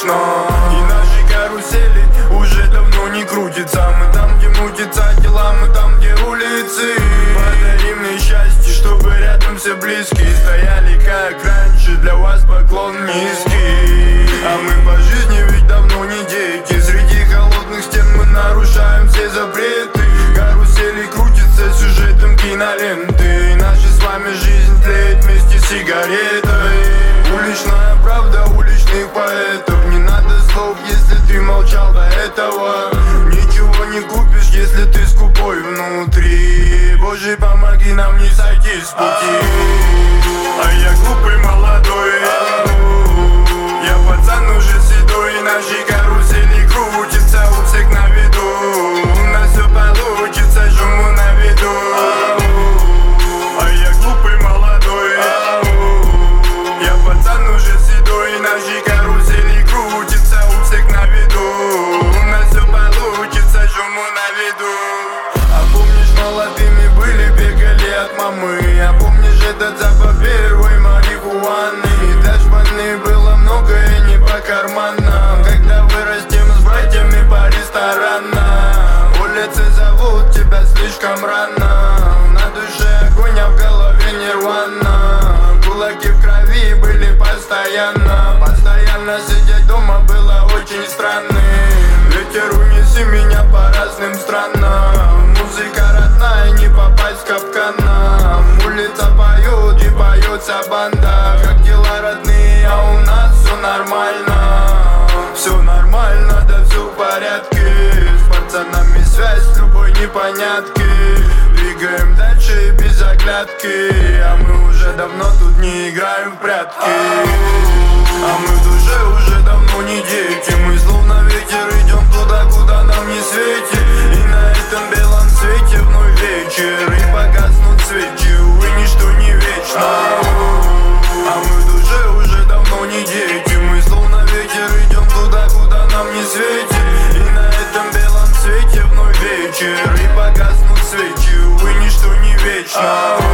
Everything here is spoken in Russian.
вечно. И наши карусели уже давно не крутятся. Мы там, где мутятся дела, мы там, где улицы. Подари мне счастье, чтобы рядом все близкие стояли, как раньше, для вас поклон низкий. А мы по жизни ведь давно не дети. Среди холодных стен мы нарушаем все запреты. Карусели крутятся сюжетом киноленты. И наша с вами жизнь тлеет вместе с сигаретой. Уличная правда уличных поэтов. Не надо слов, если ты молчал до этого. Ничего не купишь, если ты скупой внутри. Боже, помоги нам не сойти с пути. А я глупый молодой, я пацан уже седой. Наши карусели крутятся у всех на виду. У нас все получится, жму на виду. А я глупый молодой, я пацан уже седой. Наши карусели крутятся у всех на виду. У нас все получится, жму на виду. А помнишь, молодыми были, бегали от мамы. А помнишь этот запах первой марихуаны? И для шпаны было многое не по карманам. Когда вырастем с братьями по ресторанам, улицы зовут тебя слишком рано. На душе огонь, а в голове нирвана. Кулаки в крови были постоянно. Постоянно сидеть дома было очень странным. Ветер, унеси меня по разным странам. Музыка родная, не попасть в капкана. Улица поет и поется банда. Как дела, родные, а у нас все нормально. Все нормально, да все в порядке. С пацанами связь с любой непонятки. Двигаем дальше без оглядки. А мы уже давно тут не играем в прятки. А мы в душе уже давно не дети. Мы словно ветер идем туда, куда нам не светит. И на этом белом свете вновь вечер. И погаснут свечи, увы, ничто не вечно. А мы в душе уже давно не дети. Мы словно ветер идем туда, куда нам не светит. И на этом белом свете вновь вечер. И погаснут свечи, увы, ничто не вечно.